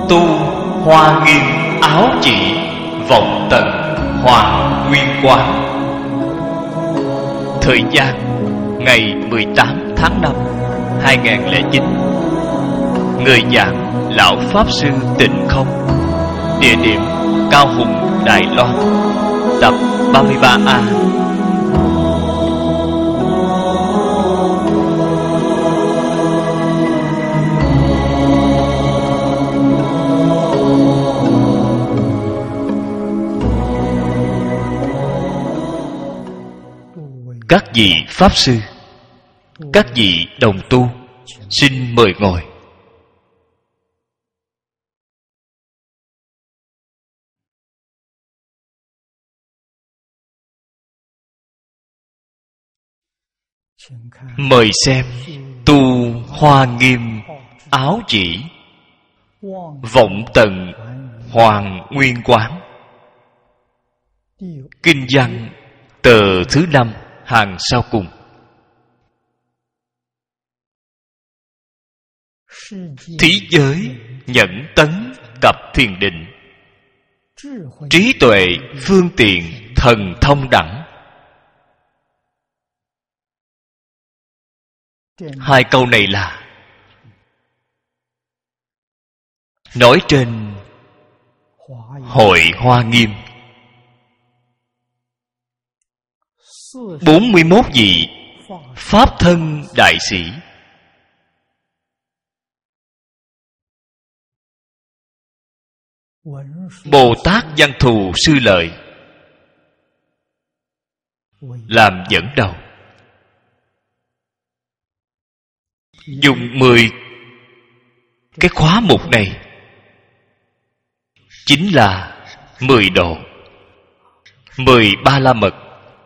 Tu Hoa Nghiêm Áo Chỉ Vọng Tận Hoàng Nguyên Quán. Thời gian ngày 18 tháng 5 2009. Người giảng Lão Pháp Sư Tịnh Không. Địa điểm Cao Hùng, Đài Loan. Tập 33A. Các vị Pháp Sư, các vị đồng tu, xin mời ngồi. Mời xem Tu Hoa Nghiêm Áo Chỉ Vọng Tận Hoàng Nguyên Quán. Kinh văn tờ thứ 5 hàng sau cùng. Thí giới nhẫn tấn cập thiền định, trí tuệ phương tiện thần thông đẳng. Hai câu này là nói trên Hội Hoa Nghiêm. 41 vị Pháp thân đại sĩ Bồ Tát Văn Thù Sư Lợi làm dẫn đầu, dùng 10 cái khóa mục này, chính là 10 độ, 10 ba la mật,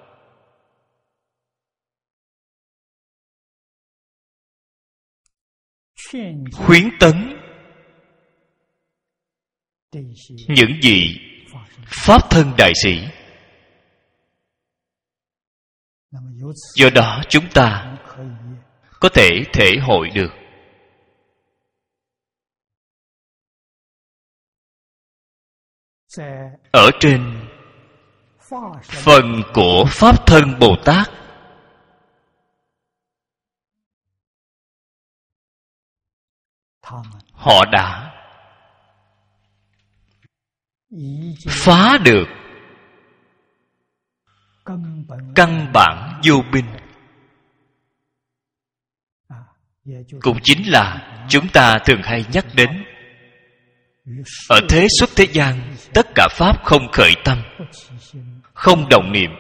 khuyến tấn những vị Pháp thân đại sĩ. Do đó chúng ta có thể thể hội được ở trên phần của Pháp thân Bồ Tát, họ đã phá được căn bản vô minh, cũng chính là chúng ta thường hay nhắc đến ở thế xuất thế gian, tất cả pháp không khởi tâm, không động niệm.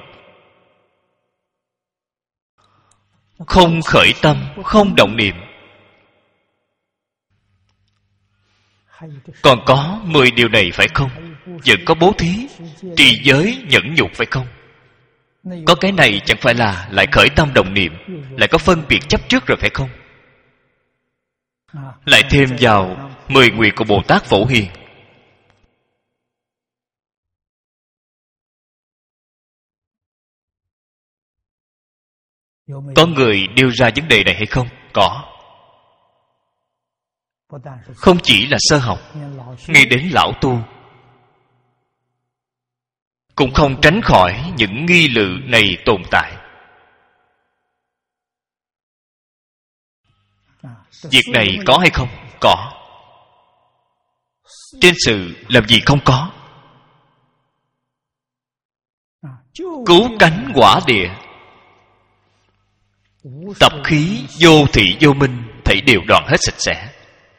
Không khởi tâm, không động niệm. Còn có 10 điều này phải không? Vẫn có bố thí, trì giới, nhẫn nhục phải không? Có cái này chẳng phải là lại khởi tâm động niệm, lại có phân biệt chấp trước rồi phải không? Lại thêm vào 10 nguyện của Bồ Tát Phổ Hiền. Có người đưa ra vấn đề này hay không? Có. Không chỉ là sơ học, ngay đến lão tu cũng không tránh khỏi những nghi lự này tồn tại. Việc này có hay không? Có. Trên sự làm gì không có? Cứu cánh quả địa, tập khí vô thị vô minh, thảy đều đoạn hết sạch sẽ.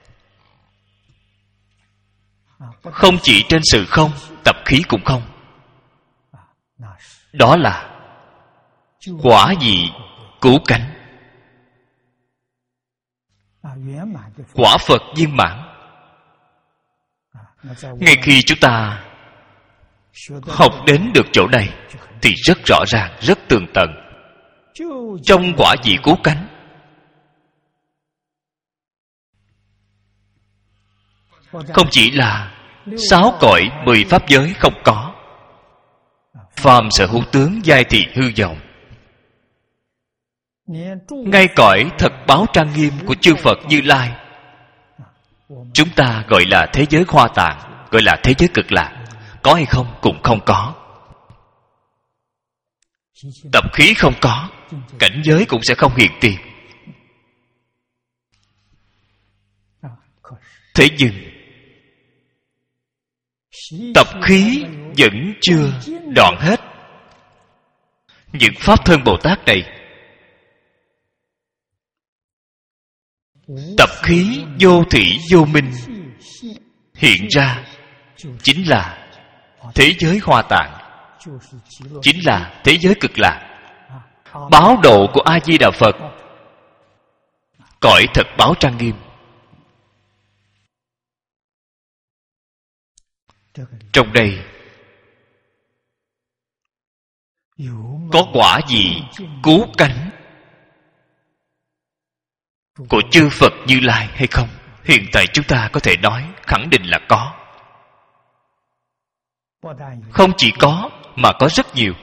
Không chỉ trên sự không, tập khí cũng không. Đó là quả vị cứu cánh, quả Phật viên mãn. Ngay khi chúng ta học đến được chỗ này thì rất rõ ràng, rất tường tận. Trong quả vị cứu cánh, không chỉ là 6 cõi 10 pháp giới không có, phàm sở hữu tướng giai thị hư vọng, ngay cõi thật báo trang nghiêm của chư Phật Như Lai chúng ta gọi là thế giới Hoa Tạng, gọi là thế giới Cực Lạc. Có hay không? Cũng không có. Tập khí không có, cảnh giới cũng sẽ không hiện tiền. Thế nhưng tập khí vẫn chưa đoạn hết. Những Pháp Thân Bồ Tát này, tập khí vô thủy vô minh hiện ra chính là thế giới Hoa Tạng, chính là thế giới Cực Lạc. Báo độ của A Di Đà Phật, cõi thật báo trang nghiêm. Trong đây có quả gì cứu cánh của chư Phật Như Lai hay không? Hiện tại chúng ta có thể nói khẳng định là có. Không chỉ có mà có rất nhiều.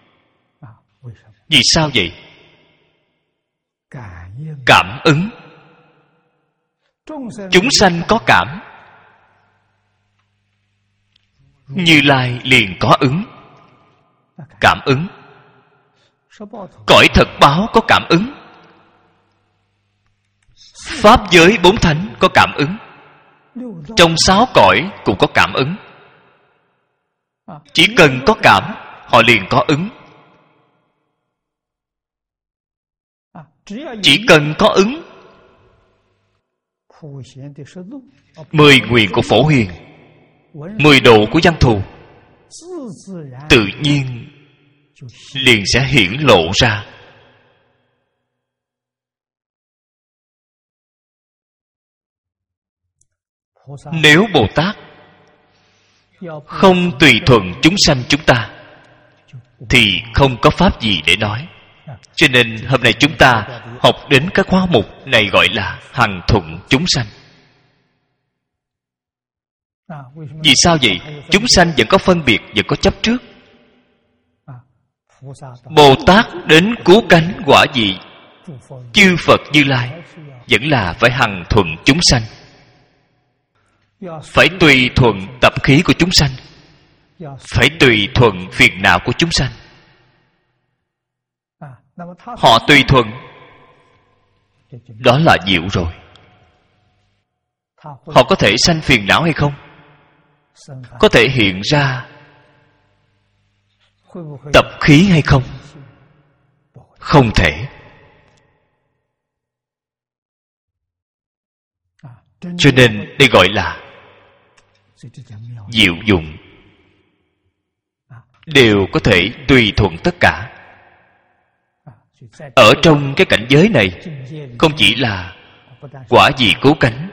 Vì sao vậy? Cảm ứng. Chúng sanh có cảm, Như Lai liền có ứng. Cảm ứng. Cõi thật báo có cảm ứng. Pháp giới 4 thánh có cảm ứng. Trong 6 cõi cũng có cảm ứng. Chỉ cần có cảm, họ liền có ứng. Chỉ cần có ứng, 10 nguyện của Phổ Hiền, 10 độ của Văn Thù tự nhiên liền sẽ hiển lộ ra. Nếu Bồ Tát không tùy thuận chúng sanh chúng ta thì không có pháp gì để nói. Cho nên hôm nay chúng ta học đến các khóa mục này gọi là hằng thuận chúng sanh. Vì sao vậy? Chúng sanh vẫn có phân biệt, vẫn có chấp trước. Bồ Tát đến cứu cánh quả vị chư Phật Như Lai vẫn là phải hằng thuận chúng sanh, phải tùy thuận tập khí của chúng sanh, phải tùy thuận phiền não của chúng sanh. Họ tùy thuận, đó là diệu rồi. Họ có thể sanh phiền não hay không? Có thể hiện ra tập khí hay không? Không thể. Cho nên đây gọi là diệu dụng, đều có thể tùy thuận tất cả. Ở trong cái cảnh giới này, không chỉ là quả vị cứu cánh,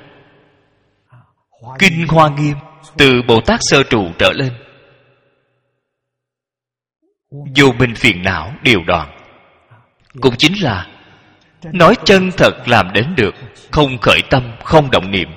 Kinh Hoa Nghiêm từ Bồ Tát Sơ Trụ trở lên, vô minh phiền não đều đoạn. Cũng chính là nói chân thật làm đến được, không khởi tâm, không động niệm.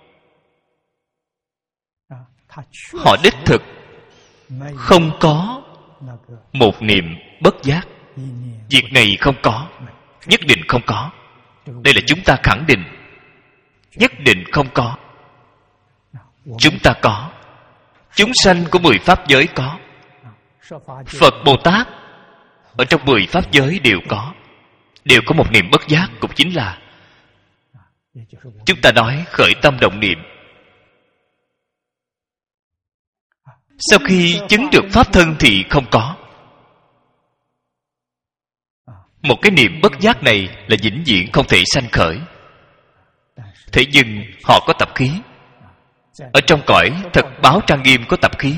Họ đích thực không có một niệm bất giác. Việc này không có, nhất định không có. Đây là chúng ta khẳng định, nhất định không có. Chúng ta có. Chúng sanh của 10 pháp giới có. Phật Bồ Tát ở trong 10 pháp giới đều có, đều có một niệm bất giác. Cũng chính là chúng ta nói khởi tâm động niệm. Sau khi chứng được pháp thân thì không có. Một cái niệm bất giác này là vĩnh viễn không thể sanh khởi. Thế nhưng họ có tập khí. Ở trong cõi thật báo trang nghiêm có tập khí.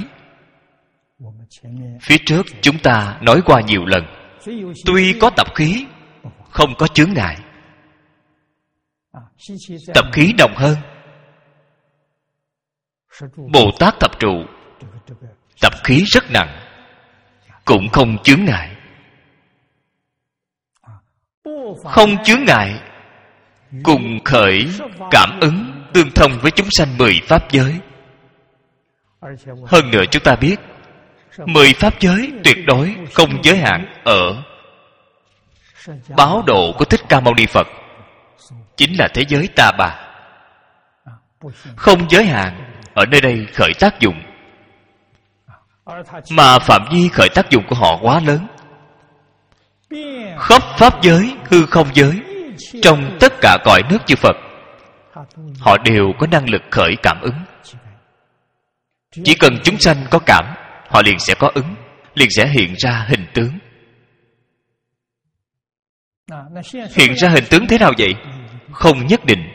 Phía trước chúng ta nói qua nhiều lần, tuy có tập khí, không có chướng ngại. Tập khí nồng hơn. Bồ Tát Thập Trụ tập khí rất nặng, cũng không chướng ngại. Không chướng ngại, cùng khởi cảm ứng tương thông với chúng sanh 10 pháp giới. Hơn nữa chúng ta biết 10 pháp giới tuyệt đối không giới hạn ở báo độ của Thích Ca Mâu Ni Phật, chính là thế giới Ta Bà. không giới hạn ở nơi đây khởi tác dụng, mà phạm vi khởi tác dụng của họ quá lớn. Khắp pháp giới, hư không giới, trong tất cả cõi nước chư Phật, họ đều có năng lực khởi cảm ứng. Chỉ cần chúng sanh có cảm, họ liền sẽ có ứng, liền sẽ hiện ra hình tướng. Hiện ra hình tướng thế nào vậy? Không nhất định.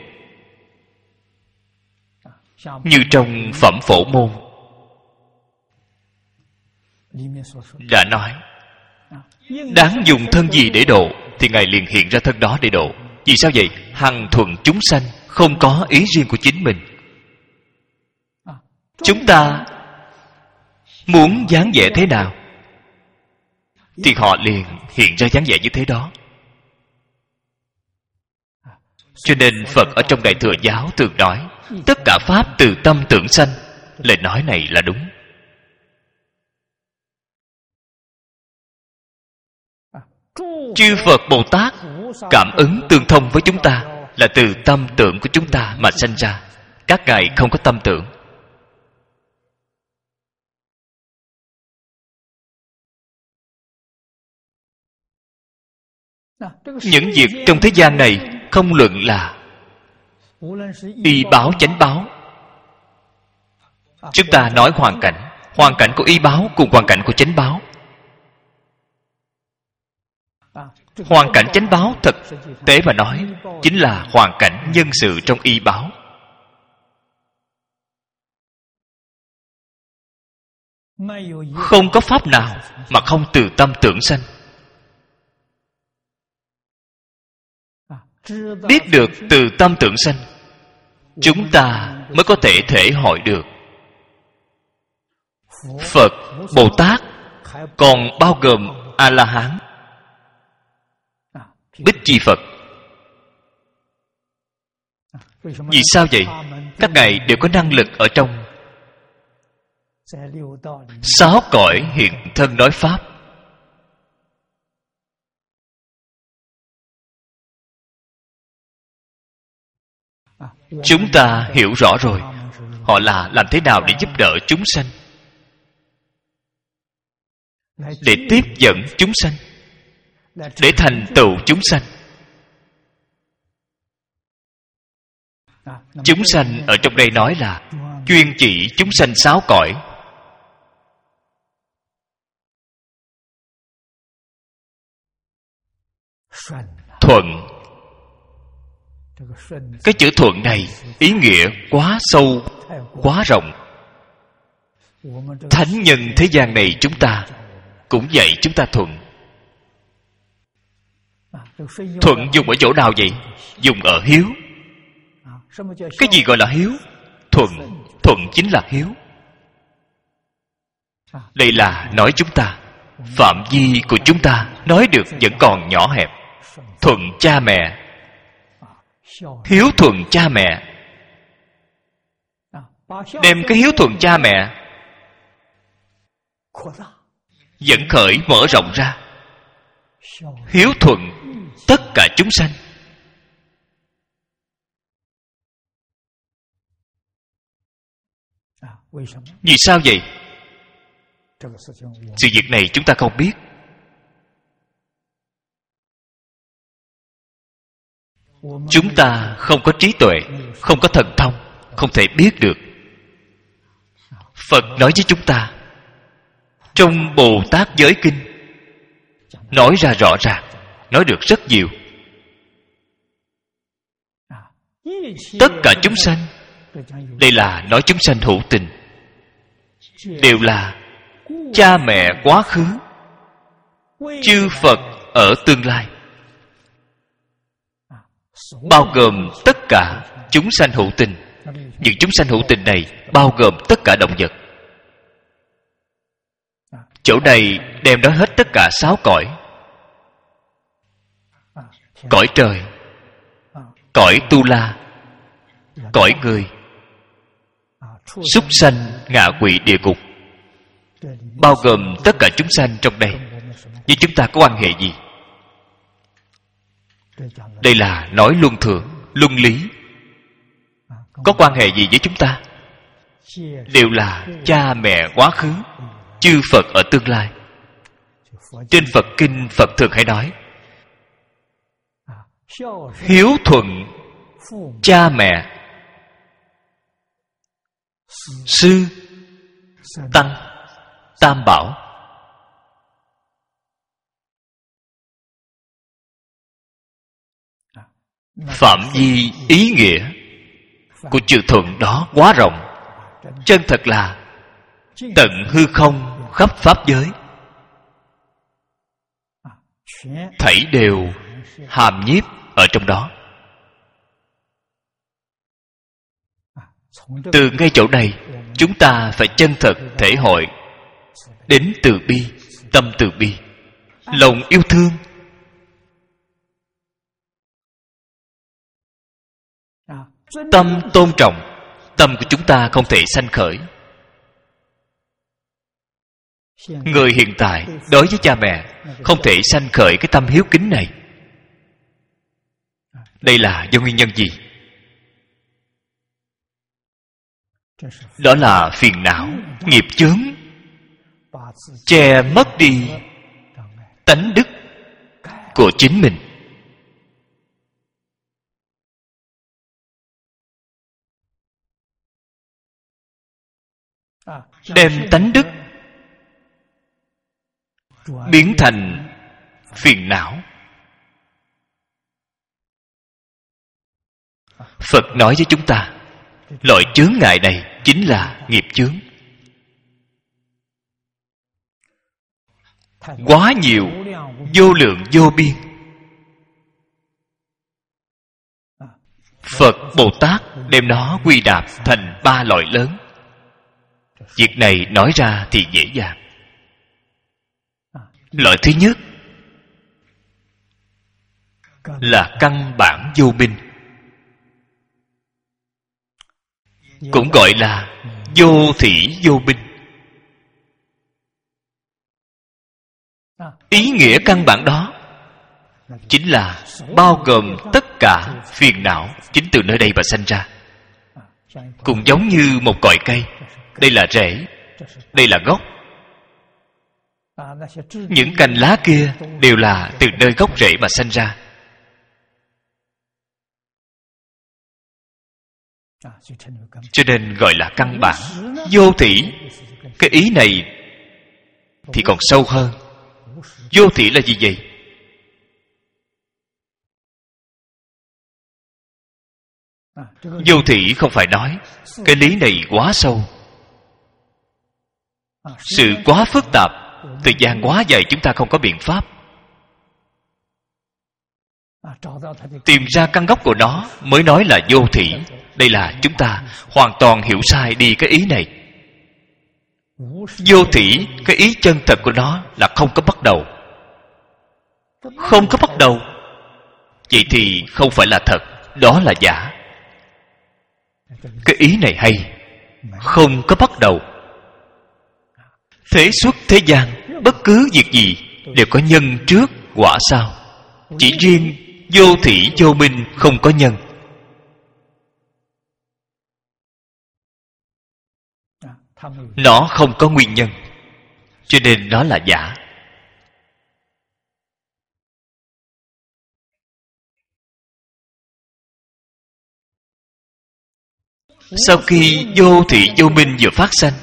Như trong Phẩm Phổ Môn đã nói, đáng dùng thân gì để độ, thì Ngài liền hiện ra thân đó để độ. Vì sao vậy? Hằng thuận chúng sanh, không có ý riêng của chính mình. Chúng ta muốn dáng vẻ thế nào thì họ liền hiện ra dáng vẻ như thế đó. Cho nên Phật ở trong Đại Thừa Giáo thường nói, tất cả pháp từ tâm tưởng sanh. Lời nói này là đúng. Chư Phật Bồ Tát cảm ứng tương thông với chúng ta là từ tâm tưởng của chúng ta mà sanh ra. Các ngài không có tâm tưởng. Những việc trong thế gian này, không luận là y báo chánh báo. Chúng ta nói hoàn cảnh của y báo cùng hoàn cảnh của chánh báo. Hoàn cảnh chánh báo thực tế mà nói chính là hoàn cảnh nhân sự trong y báo. Không có pháp nào mà không từ tâm tưởng sanh. Biết được từ tâm tưởng sanh, chúng ta mới có thể thể hội được. Phật, Bồ Tát còn bao gồm A-la-hán, Bích Chi Phật. Vì sao vậy? Các ngài đều có năng lực ở trong 6 cõi hiện thân nói pháp. Chúng ta hiểu rõ rồi, họ là làm thế nào để giúp đỡ chúng sanh, để tiếp dẫn chúng sanh, để thành tựu chúng sanh. Chúng sanh ở trong đây nói là chuyên chỉ chúng sanh 6 cõi. Thuận. Cái chữ thuận này ý nghĩa quá sâu, quá rộng. Thánh nhân thế gian này chúng ta cũng dạy chúng ta thuận. Thuận dùng ở chỗ nào vậy? Dùng ở hiếu. Cái gì gọi là hiếu? Thuận chính là hiếu. Đây là nói chúng ta, phạm vi của chúng ta nói được vẫn còn nhỏ hẹp. Thuận cha mẹ, hiếu thuận cha mẹ. Đem cái hiếu thuận cha mẹ dẫn khởi mở rộng ra, hiếu thuận tất cả chúng sanh. Vì sao vậy? Sự việc này chúng ta không biết. Chúng ta không có trí tuệ, không có thần thông, không thể biết được. Phật nói với chúng ta trong Bồ Tát Giới Kinh, nói ra rõ ràng, nói được rất nhiều. Tất cả chúng sanh, đây là nói chúng sanh hữu tình, đều là cha mẹ quá khứ, chư Phật ở tương lai, bao gồm tất cả chúng sanh hữu tình. Những chúng sanh hữu tình này bao gồm tất cả động vật. Chỗ này đem nói hết tất cả 6 cõi. Cõi trời, cõi tu la, cõi người, súc sanh, ngạ quỷ, địa ngục, bao gồm tất cả chúng sanh trong đây. Nhưng chúng ta có quan hệ gì? Đây là nói luân thường, luân lý. có quan hệ gì với chúng ta? Đều là cha mẹ quá khứ, chư Phật ở tương lai. Trên Phật Kinh, Phật thường hay nói hiếu thuận cha mẹ, sư, tăng, tam bảo. Phạm vi ý nghĩa của chữ thuận đó quá rộng, chân thật là tận hư không khắp pháp giới, thảy đều hàm nhiếp ở trong đó. Từ ngay chỗ này, chúng ta phải chân thật thể hội đến từ bi, tâm từ bi, lòng yêu thương. Tâm tôn trọng. Tâm của chúng ta không thể sanh khởi. Người hiện tại đối với cha mẹ không thể sanh khởi cái tâm hiếu kính này. Đây là do nguyên nhân gì? Đó là phiền não, nghiệp chướng che mất đi tánh đức của chính mình. Đem tánh đức biến thành phiền não. Phật nói với chúng ta, loại chướng ngại này chính là nghiệp chướng. Quá nhiều, vô lượng vô biên. Phật Bồ Tát đem nó quy đạp thành 3 loại lớn. Việc này nói ra thì dễ dàng. Loại thứ nhất là căn bản vô minh, cũng gọi là vô thỉ vô minh. Ý nghĩa căn bản đó chính là bao gồm tất cả phiền não chính từ nơi đây mà sanh ra. Cũng giống như một cội cây, đây là rễ, đây là gốc. Những cành lá kia đều là từ nơi gốc rễ mà sanh ra. Cho nên gọi là căn bản. Vô thỉ, cái ý này thì còn sâu hơn. Vô thỉ là gì vậy? Vô thỉ không phải nói cái lý này quá sâu, sự quá phức tạp, thời gian quá dài chúng ta không có biện pháp tìm ra căn gốc của nó mới nói là vô thỉ. Đây là chúng ta hoàn toàn hiểu sai đi cái ý này. Vô thỉ, cái ý chân thật của nó là không có bắt đầu. Không có bắt đầu, vậy thì không phải là thật, đó là giả. Cái ý này hay. Không có bắt đầu. Thế xuất thế gian, bất cứ việc gì đều có nhân trước, quả sau. Chỉ riêng vô thỉ vô minh không có nhân. Nó không có nguyên nhân, cho nên nó là giả. Sau khi vô thỉ vô minh vừa phát sanh,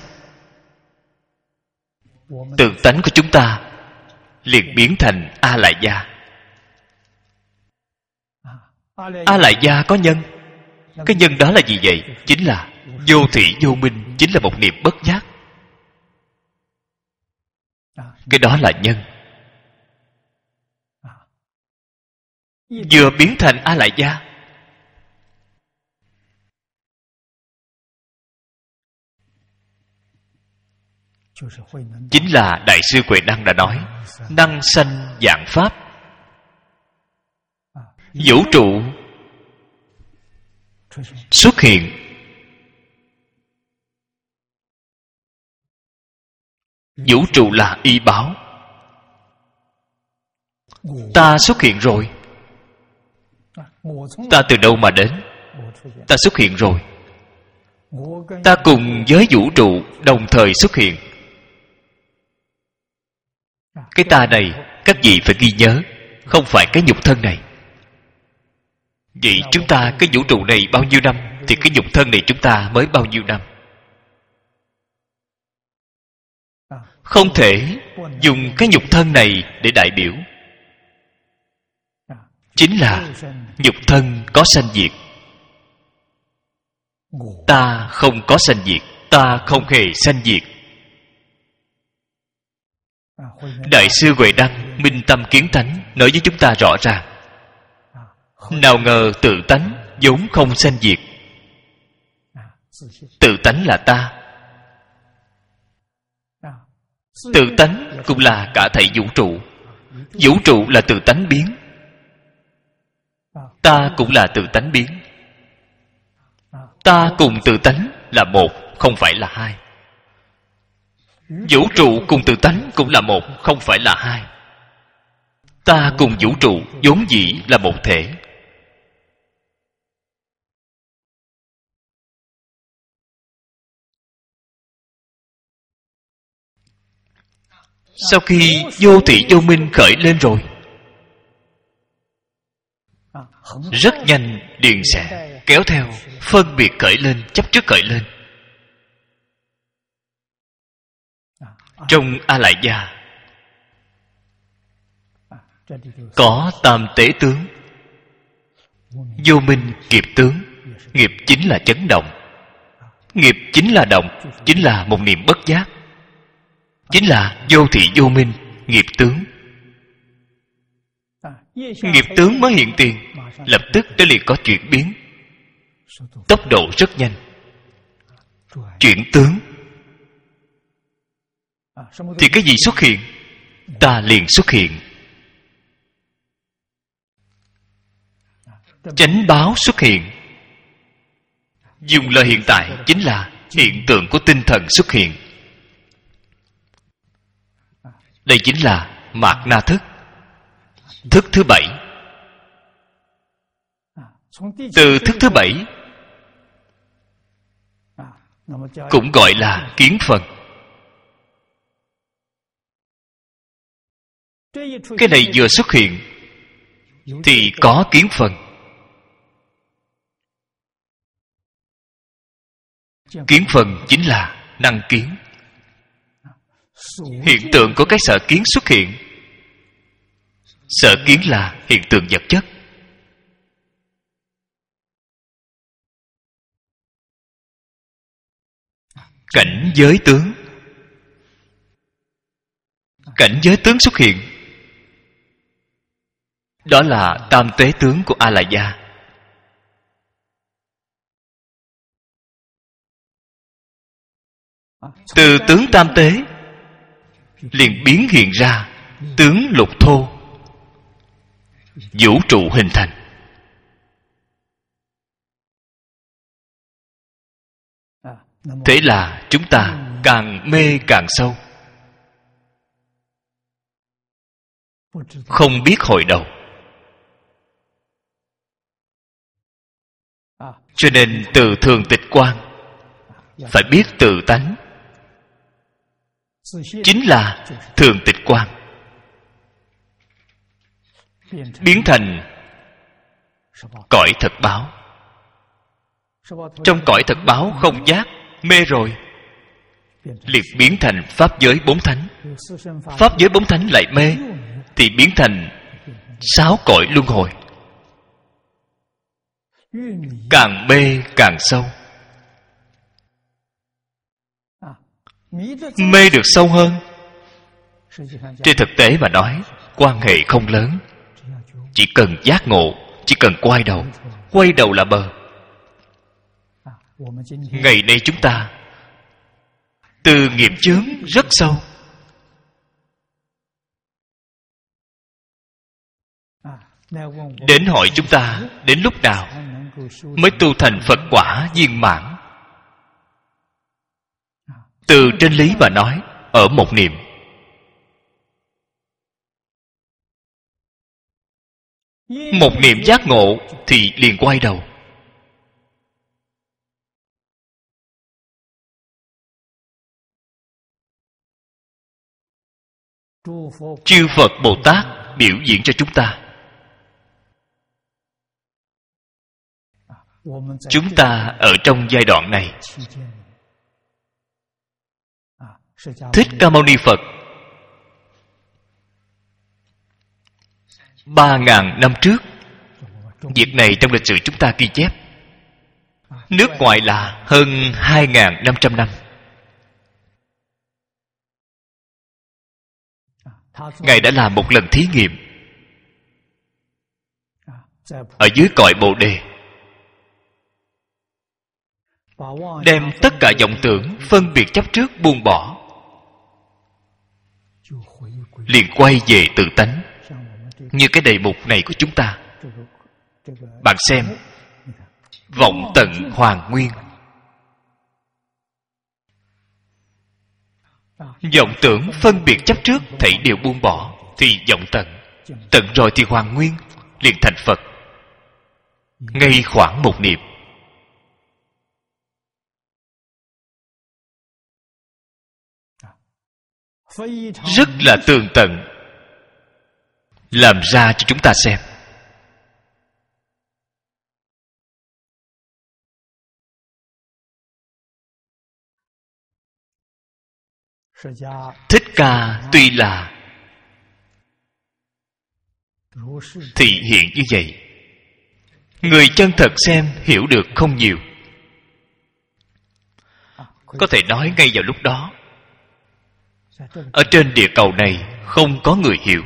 tự tánh của chúng ta liền biến thành A Lại Gia. A Lại Gia có nhân. Cái nhân đó là gì vậy? Chính là vô thỉ vô minh, chính là một niệm bất giác. Cái đó là nhân. Vừa biến thành A Lại Gia, chính là Đại sư Huệ Năng đã nói, năng sanh vạn pháp. Vũ trụ xuất hiện, vũ trụ là y báo. Ta xuất hiện rồi. Ta từ đâu mà đến? Ta xuất hiện rồi. Ta cùng với vũ trụ đồng thời xuất hiện. Cái ta này các vị phải ghi nhớ, không phải cái nhục thân này. Vậy chúng ta cái vũ trụ này bao nhiêu năm, thì cái nhục thân này chúng ta mới bao nhiêu năm. Không thể dùng cái nhục thân này để đại biểu. Chính là nhục thân có sanh diệt. Ta không có sanh diệt, ta không hề sanh diệt. Đại sư Huệ Đăng minh tâm kiến tánh nói với chúng ta rõ ràng. Nào ngờ tự tánh vốn không sanh diệt. Tự tánh là ta. Tự tánh cũng là cả thảy vũ trụ. Vũ trụ là tự tánh biến. Ta cũng là tự tánh biến. Ta cùng tự tánh là một, không phải là hai. Vũ trụ cùng tự tánh cũng là một, không phải là hai. Ta cùng vũ trụ vốn dĩ là một thể. Sau khi vô thị vô minh khởi lên rồi, rất nhanh liền sẽ kéo theo phân biệt khởi lên, chấp trước khởi lên. Trong A Lại Gia có tam tế tướng. Vô minh nghiệp tướng. Nghiệp chính là chấn động. Nghiệp chính là động, chính là một niệm bất giác, chính là vô thị vô minh nghiệp tướng. Nghiệp tướng mới hiện tiền, lập tức nó liền có chuyển biến, tốc độ rất nhanh. Chuyển tướng thì cái gì xuất hiện, ta liền xuất hiện. Chánh báo xuất hiện. Dùng lời hiện tại chính là hiện tượng của tinh thần xuất hiện. Đây chính là mạt na thức. Thức thứ 7. Từ thức thứ 7 cũng gọi là kiến phần. Cái này vừa xuất hiện thì có kiến phần. Kiến phần chính là năng kiến. Hiện tượng của cái sở kiến xuất hiện. Sở kiến là hiện tượng vật chất. Cảnh giới tướng. Cảnh giới tướng xuất hiện, đó là tam tế tướng của A Lại Gia. Từ tướng tam tế liền biến hiện ra tướng lục thô, vũ trụ hình thành. Thế là chúng ta càng mê càng sâu, không biết hồi đầu. Cho nên từ thường tịch quan phải biết tự tánh, chính là thường tịch quan. Biến thành cõi thật báo. Trong cõi thật báo không giác, mê rồi, liệt biến thành pháp giới bốn thánh. Pháp giới bốn thánh lại mê, thì biến thành 6 cõi luân hồi. Càng mê càng sâu. Mê được sâu hơn. Trên thực tế mà nói, quan hệ không lớn. Chỉ cần giác ngộ, chỉ cần quay đầu. Quay đầu là bờ. Ngày nay chúng ta từ nghiệp chướng rất sâu, đến hỏi chúng ta đến lúc nào mới tu thành Phật quả viên mãn. Từ trên lý mà nói, ở một niệm. Một niệm giác ngộ thì liền quay đầu. chư Phật Bồ Tát biểu diễn cho chúng ta. Chúng ta ở trong giai đoạn này, Thích Ca Mâu Ni Phật 3.000 năm trước, việc này trong lịch sử chúng ta ghi chép. Nước ngoài là hơn 2.500 năm. Ngài đã làm một lần thí nghiệm ở dưới cội Bồ Đề, đem tất cả vọng tưởng phân biệt chấp trước buông bỏ, liền quay về tự tánh. Như cái đề mục này của chúng ta, bạn xem, vọng tận hoàn nguyên. Vọng tưởng phân biệt chấp trước thảy đều buông bỏ, thì vọng tận. Tận rồi thì hoàn nguyên, liền thành Phật. Ngay khoảng một niệm. Rất là tường tận, làm ra cho chúng ta xem. Thích Ca tuy là thị hiện như vậy, người chân thật xem hiểu được không nhiều. Có thể nói ngay vào lúc đó, ở trên địa cầu này không có người hiểu.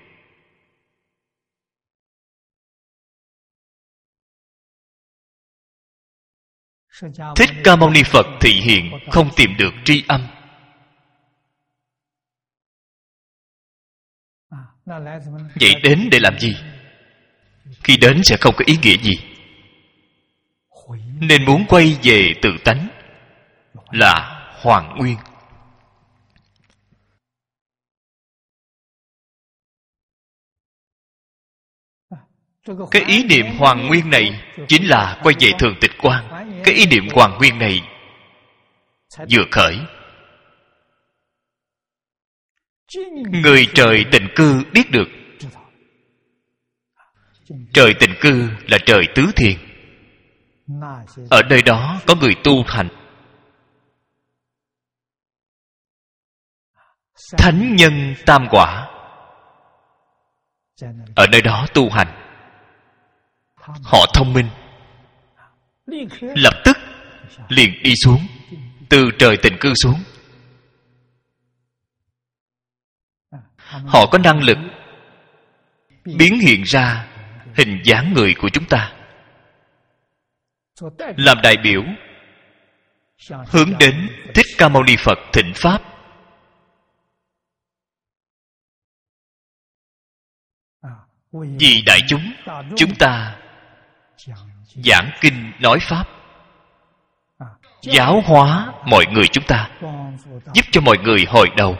Thích Ca Mâu Ni Phật thị hiện không tìm được tri âm. Vậy đến để làm gì? Khi đến sẽ không có ý nghĩa gì. Nên muốn quay về tự tánh là hoàn nguyên. Cái ý niệm hoàn nguyên này chính là quay về thường tịch quan. Cái ý niệm hoàn nguyên này vừa khởi, người trời tịnh cư biết được. Trời tịnh cư là trời tứ thiền. Ở nơi đó có người tu hành. Thánh nhân tam quả ở nơi đó tu hành. Họ thông minh, lập tức liền đi xuống, từ trời tịnh cư xuống. Họ có năng lực biến hiện ra hình dáng người của chúng ta, làm đại biểu hướng đến Thích Ca Mâu Ni Phật thỉnh pháp. Vì đại chúng, chúng ta giảng kinh nói pháp, giáo hóa mọi người chúng ta, giúp cho mọi người hồi đầu.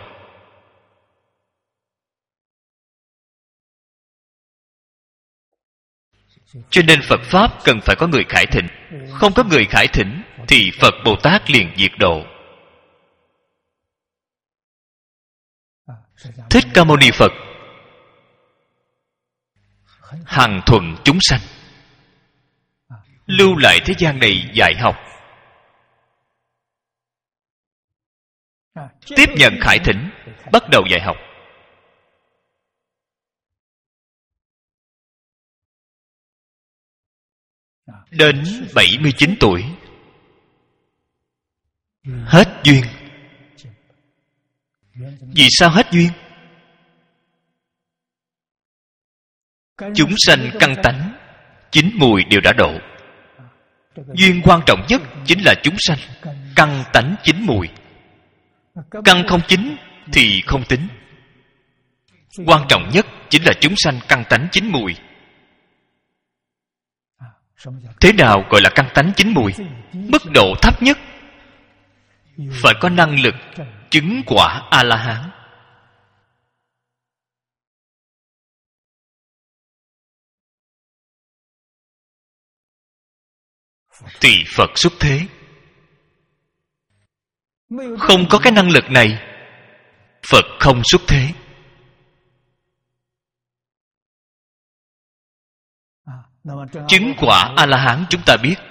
Cho nên Phật Pháp cần phải có người khải thỉnh. Không có người khải thỉnh thì Phật Bồ Tát liền diệt độ. Thích Ca Mâu Ni Phật hằng thuận chúng sanh, lưu lại thế gian này dạy học. Tiếp nhận khải thỉnh, bắt đầu dạy học. Đến 79 tuổi hết duyên. Vì sao hết duyên? Chúng sanh căn tánh chín mùi đều đã độ. Duyên quan trọng nhất chính là chúng sanh căn tánh chín mùi. Căn không chín thì không tính. Quan trọng nhất chính là chúng sanh căn tánh chín mùi. Thế nào gọi là căn tánh chín mùi? Mức độ thấp nhất phải có năng lực chứng quả A-la-hán. Thì Phật xuất thế. Không có cái năng lực này, Phật không xuất thế. Chứng quả A-la-hán chúng ta biết,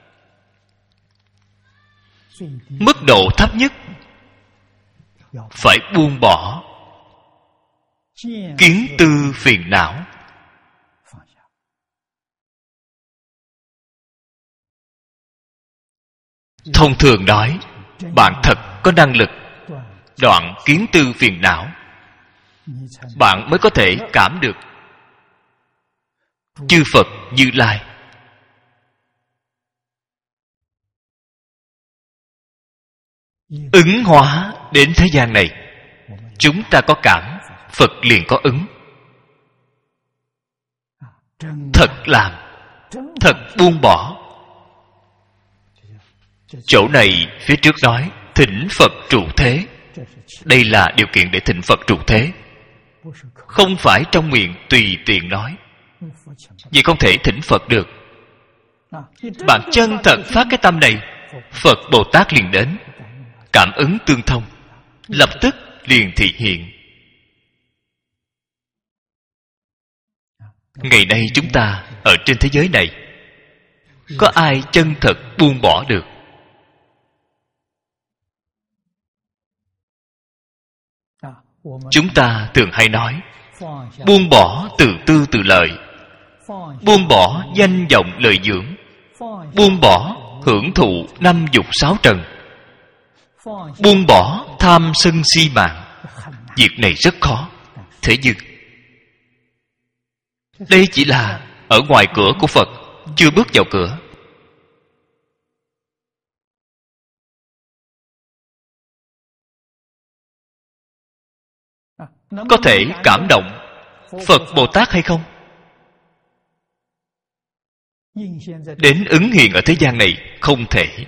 mức độ thấp nhất phải buông bỏ kiến tư phiền não. Thông thường nói, bạn thật có năng lực đoạn kiến tư phiền não, bạn mới có thể cảm được chư Phật Như Lai. Ứng hóa đến thế gian này, chúng ta có cảm, Phật liền có ứng. Thật làm, thật buông bỏ. Chỗ này phía trước nói thỉnh Phật trụ thế. Đây là điều kiện để thỉnh Phật trụ thế, không phải trong miệng tùy tiện nói. Vì không thể thỉnh Phật được. Bạn chân thật phát cái tâm này, Phật Bồ Tát liền đến, cảm ứng tương thông, lập tức liền thị hiện. Ngày nay chúng ta ở trên thế giới này, có ai chân thật buông bỏ được? Chúng ta thường hay nói buông bỏ tự tư tự lợi, buông bỏ danh vọng lợi dưỡng, buông bỏ hưởng thụ năm dục sáu trần, buông bỏ tham sân si mạng. Việc này rất khó. Thế nhưng đây chỉ là ở ngoài cửa của Phật, chưa bước vào cửa. Có thể cảm động Phật Bồ Tát hay không? Đến ứng hiện ở thế gian này không thể.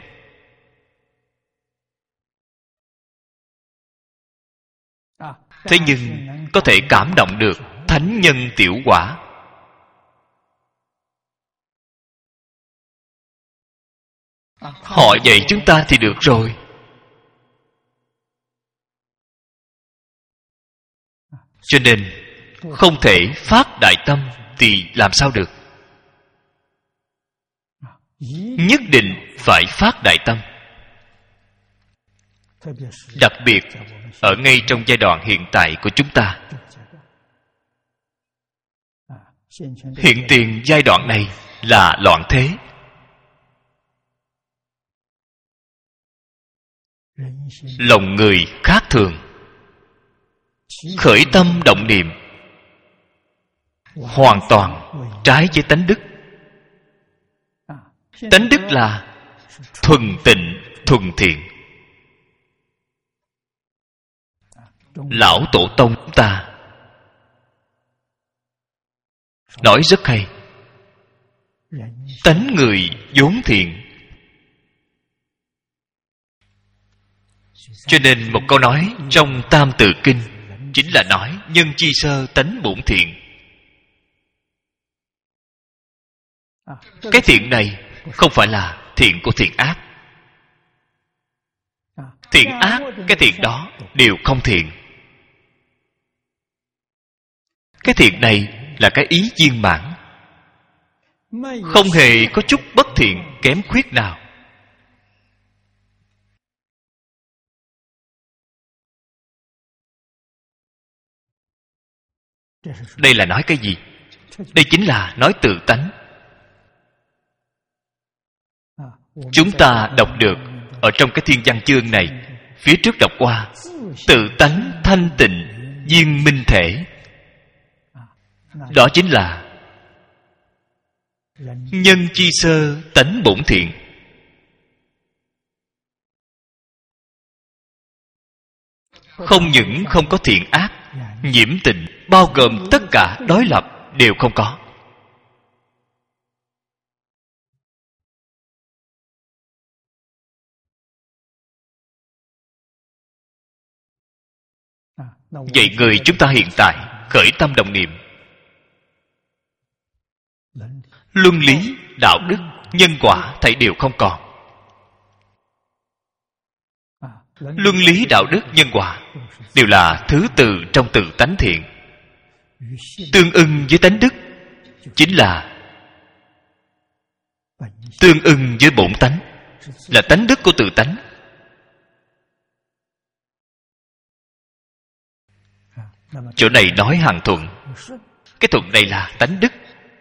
Thế nhưng có thể cảm động được thánh nhân tiểu quả. Họ dạy chúng ta thì được rồi. Cho nên không thể phát đại tâm thì làm sao được? Nhất định phải phát đại tâm. Đặc biệt ở ngay trong giai đoạn hiện tại của chúng ta. Hiện tiền giai đoạn này là loạn thế. Lòng người khác thường, khởi tâm động niệm hoàn toàn trái với tánh đức. Tánh đức là thuần tịnh, thuần thiện. Lão Tổ Tông chúng ta nói rất hay: tánh người vốn thiện. Cho nên một câu nói trong Tam Tự Kinh chính là nói nhân chi sơ tánh bổn thiện. Cái thiện này không phải là thiện của thiện ác. Thiện ác, cái thiện đó đều không thiện. Cái thiện này là cái ý viên mãn, không hề có chút bất thiện kém khuyết nào. Đây là nói cái gì? Đây chính là nói tự tánh. Chúng ta đọc được ở trong cái thiên văn chương này, phía trước đọc qua tự tánh thanh tịnh viên minh thể. Đó chính là nhân chi sơ tánh bổn thiện. Không những không có thiện ác, nhiễm tịnh, bao gồm tất cả đối lập đều không có. Vậy người chúng ta hiện tại khởi tâm động niệm, luân lý, đạo đức, nhân quả thảy đều không còn. Luân lý, đạo đức, nhân quả đều là thứ tự trong tự tánh thiện. Tương ưng với tánh đức chính là tương ưng với bổn tánh, là tánh đức của tự tánh. Chỗ này nói hằng thuận, cái thuận này là tánh đức.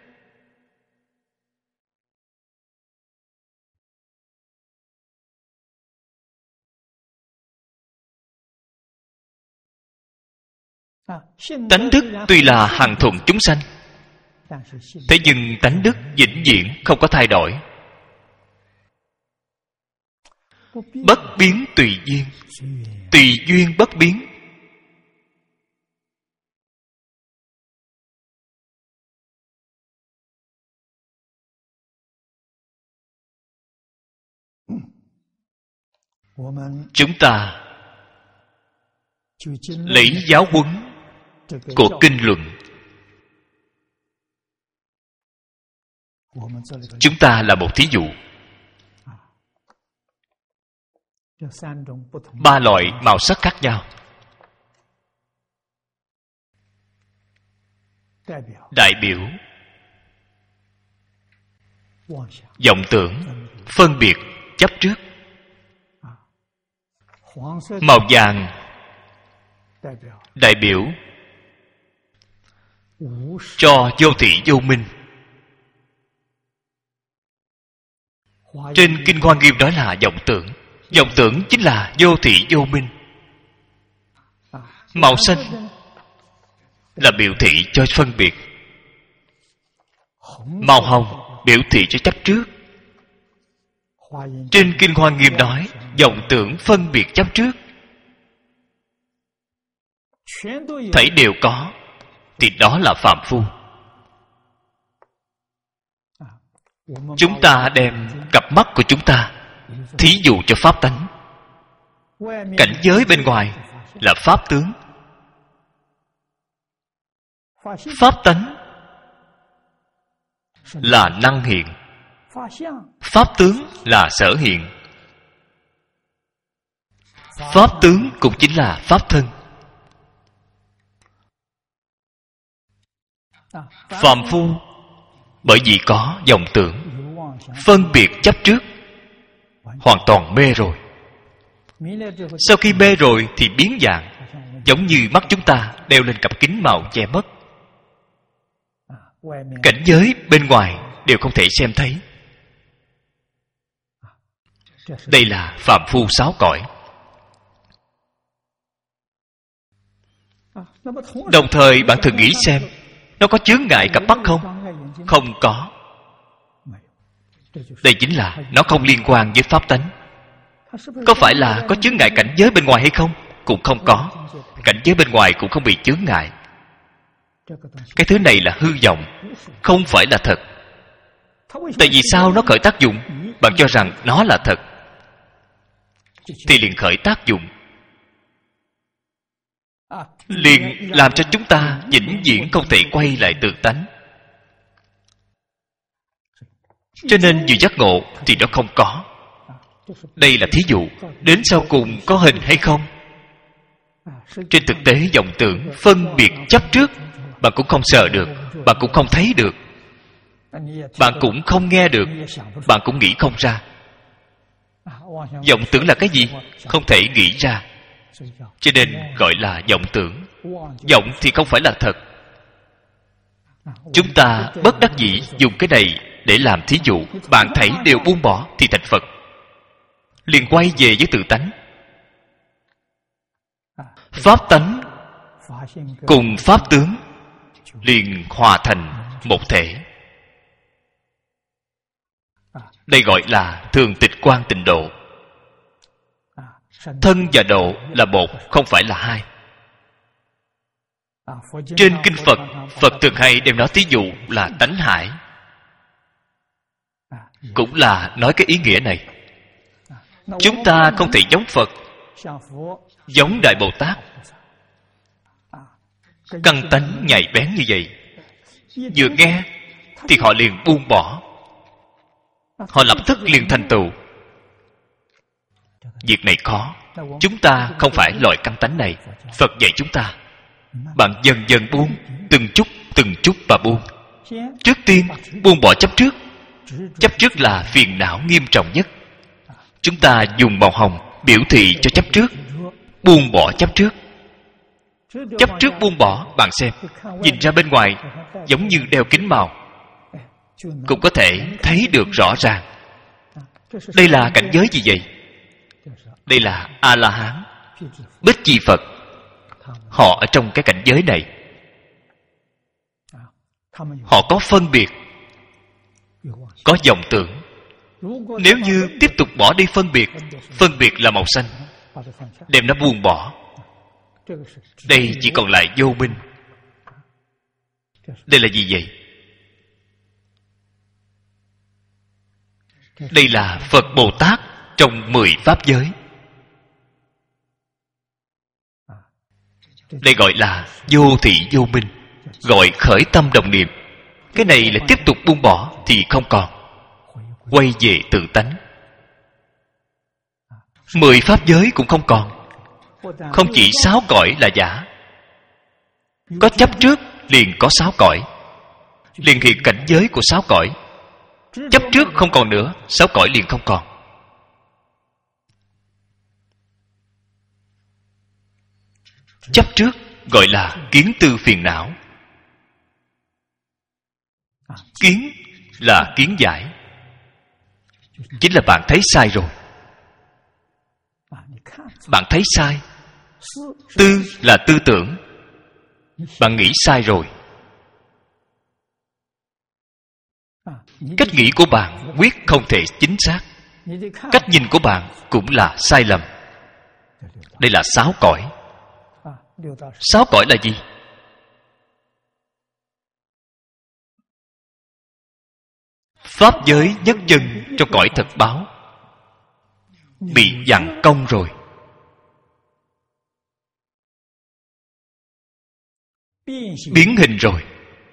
Tánh đức tuy là hằng thuận chúng sanh, thế nhưng tánh đức vĩnh viễn không có thay đổi. Bất biến tùy duyên, tùy duyên bất biến. Chúng ta lấy giáo huấn của kinh luận, chúng ta là một thí dụ. 3 loại màu sắc khác nhau, đại biểu vọng tưởng, phân biệt, chấp trước. Màu vàng đại biểu cho vô thị vô minh. Trên Kinh Hoa Nghiêm nói là vọng tưởng. Vọng tưởng chính là vô thị vô minh. Màu xanh là biểu thị cho phân biệt. Màu hồng biểu thị cho chấp trước. Trên Kinh Hoa Nghiêm nói vọng tưởng, phân biệt, chấp trước thảy đều có, thì đó là phàm phu. Chúng ta đem cặp mắt của chúng ta thí dụ cho pháp tánh. Cảnh giới bên ngoài là pháp tướng. Pháp tánh là năng hiện, pháp tướng là sở hiện. Pháp tướng cũng chính là pháp thân. Phàm phu bởi vì có vọng tưởng, phân biệt, chấp trước, hoàn toàn mê rồi. Sau khi mê rồi thì biến dạng, giống như mắt chúng ta đeo lên cặp kính màu che mất. Cảnh giới bên ngoài đều không thể xem thấy. Đây là phàm phu 6 cõi. Đồng thời bạn thử nghĩ xem, nó có chướng ngại cặp mắt không? Không có. Đây chính là nó không liên quan với pháp tánh. Có phải là có chướng ngại cảnh giới bên ngoài hay không? Cũng không có. Cảnh giới bên ngoài cũng không bị chướng ngại. Cái thứ này là hư vọng, không phải là thật. Tại vì sao nó khởi tác dụng? Bạn cho rằng nó là thật, thì liền khởi tác dụng, liền làm cho chúng ta vĩnh viễn không thể quay lại tự tánh. Cho nên vừa giác ngộ thì nó không có. Đây là thí dụ. Đến sau cùng có hình hay không? Trên thực tế vọng tưởng, phân biệt, chấp trước bạn cũng không sờ được, bạn cũng không thấy được, bạn cũng không nghe được, bạn cũng nghĩ không ra. Vọng tưởng là cái gì? Không thể nghĩ ra. Cho nên gọi là vọng tưởng. Vọng thì không phải là thật. Chúng ta bất đắc dĩ dùng cái này để làm thí dụ. Bạn thấy đều buông bỏ thì thành Phật, liền quay về với tự tánh. Pháp tánh cùng pháp tướng liền hòa thành một thể. Đây gọi là thường tịch quan tịnh độ. Thân và độ là một, không phải là hai. Trên kinh Phật, Phật thường hay đem nói thí dụ là tánh hải, cũng là nói cái ý nghĩa này. Chúng ta không thể giống Phật, giống Đại Bồ Tát, căn tánh nhạy bén như vậy. Vừa nghe thì họ liền buông bỏ, họ lập tức liền thành tựu. Việc này khó. Chúng ta không phải loại căn tánh này. Phật dạy chúng ta, bạn dần dần buông, từng chút mà buông. Trước tiên buông bỏ chấp trước, Chấp trước là phiền não nghiêm trọng nhất. Chúng ta dùng màu hồng biểu thị cho chấp trước, buông bỏ chấp trước. Chấp trước buông bỏ, bạn xem, nhìn ra bên ngoài giống như đeo kính màu, cũng có thể thấy được rõ ràng. Đây là cảnh giới gì vậy? Đây là A-la-hán, Bích Chi Phật. Họ ở trong cái cảnh giới này, họ có phân biệt, có vọng tưởng. Nếu như tiếp tục bỏ đi phân biệt là màu xanh, đem nó buông bỏ, đây chỉ còn lại vô minh. Đây là gì vậy? Đây là Phật Bồ Tát trong 10 pháp giới. Đây gọi là vô thị vô minh, gọi khởi tâm đồng niệm. Cái này là tiếp tục buông bỏ thì không còn, quay về tự tánh. 10 pháp giới cũng không còn. Không chỉ 6 cõi là giả, có chấp trước liền có 6 cõi, liền hiện cảnh giới của 6 cõi. Chấp trước không còn nữa, 6 cõi liền không còn. Chấp trước gọi là kiến tư phiền não. Kiến là kiến giải, chính là bạn thấy sai rồi. Bạn thấy sai. Tư là tư tưởng, bạn nghĩ sai rồi. Cách nghĩ của bạn quyết không thể chính xác, cách nhìn của bạn cũng là sai lầm. Đây là 6 cõi. 6 cõi là gì? Pháp giới nhất chân trong cõi thật báo bị dặn công rồi. Biến hình rồi.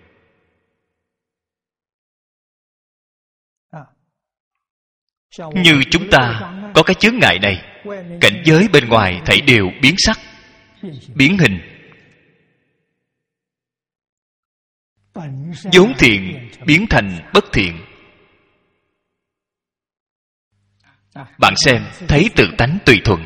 Như chúng ta có cái chướng ngại này, cảnh giới bên ngoài thảy đều biến sắc, biến hình. Vốn thiện biến thành bất thiện. Bạn xem, thấy tự tánh tùy thuận.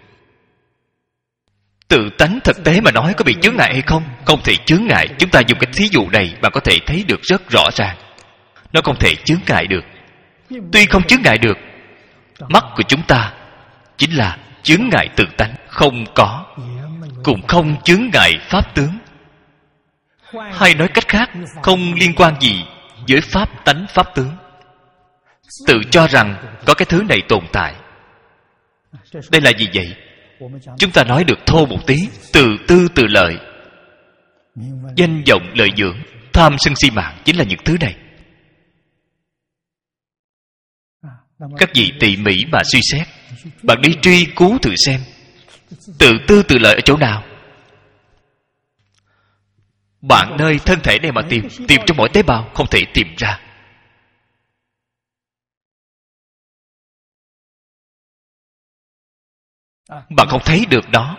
Tự tánh thực tế mà nói có bị chướng ngại hay không? Không thể chướng ngại. Chúng ta dùng cái thí dụ này bạn có thể thấy được rất rõ ràng. Nó không thể chướng ngại được. Tuy không chướng ngại được, mắt của chúng ta chính là chướng ngại tự tánh. Không có, cũng không chướng ngại pháp tướng. Hay nói cách khác, không liên quan gì với pháp tánh pháp tướng. Tự cho rằng có cái thứ này tồn tại. Đây là gì vậy? Chúng ta nói được thô một tí, tự tư tự lợi, danh vọng lợi dưỡng, tham sân si mạng, chính là những thứ này. Các vị tỉ mỉ mà suy xét, bạn đi truy cứu thử xem, tự tư tự lợi ở chỗ nào? Bạn nơi thân thể này mà tìm trong mỗi tế bào, không thể tìm ra. Bạn không thấy được nó.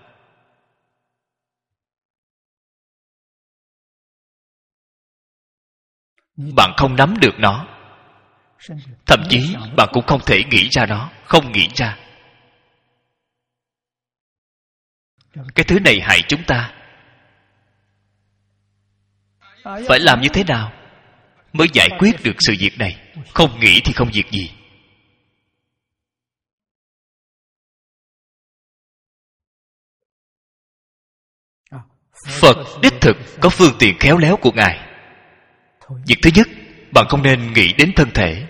Bạn không nắm được nó. Thậm chí bạn cũng không thể nghĩ ra nó. Không nghĩ ra. Cái thứ này hại chúng ta. Phải làm như thế nào mới giải quyết được sự việc này? Không nghĩ thì không việc gì. Phật đích thực có phương tiện khéo léo của Ngài. Việc thứ nhất, bạn không nên nghĩ đến thân thể.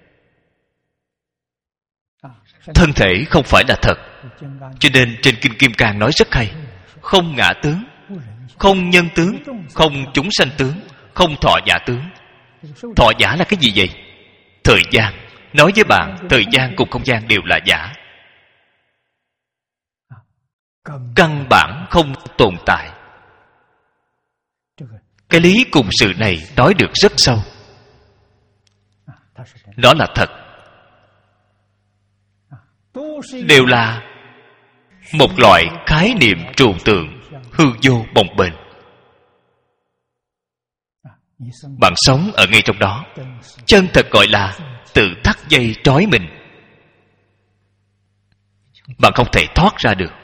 Thân thể không phải là thật. Cho nên trên Kinh Kim Cang nói rất hay: không ngã tướng, không nhân tướng, không chúng sanh tướng, không thọ giả tướng. Thọ giả là cái gì vậy? Thời gian. Nói với bạn, thời gian cùng không gian đều là giả. Căn bản không tồn tại. Cái lý cùng sự này nói được rất sâu. Nó là thật. Đều là một loại khái niệm trừu tượng, hư vô bồng bềnh. Bạn sống ở ngay trong đó. Chân thật gọi là tự thắt dây trói mình. Bạn không thể thoát ra được.